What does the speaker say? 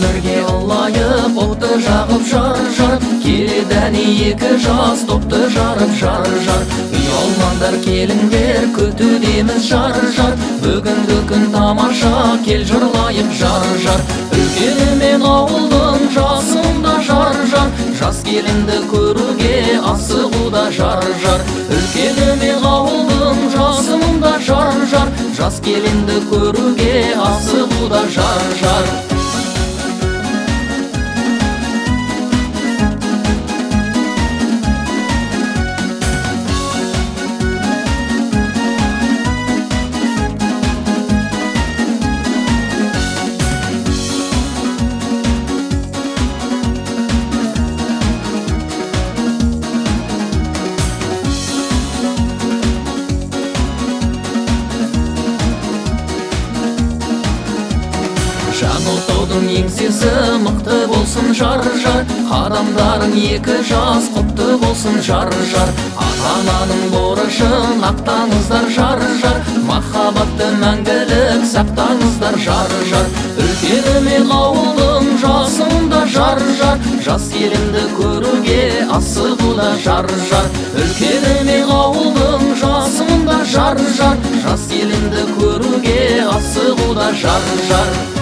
өмірге ылайық отты жағып жар келедәне екі жас топты жарып жар ұялмаңдар келіңдер күтудеміз жар бүгінгі күн тамаша кел жырлайық жар үлкені мен ауылдың жасында жар жас келінді көруге асығуда жар үлкені мен ауылдың жасында жар жас келінді көруге асығуда жар Жаңылтаудың еңсесі мықты болсын жар Адамдарың екі жас құтты болсын жар Ата-ананың борышын ақтаңыздар жар Махаббатты мәңгілік сақтаңыздар жар Үлкені мен ауылдың жасында жар Жас елімді көруге асығуда жар Үлкені мен ауылдың жасында жар Жас елімді көруге асығуда жар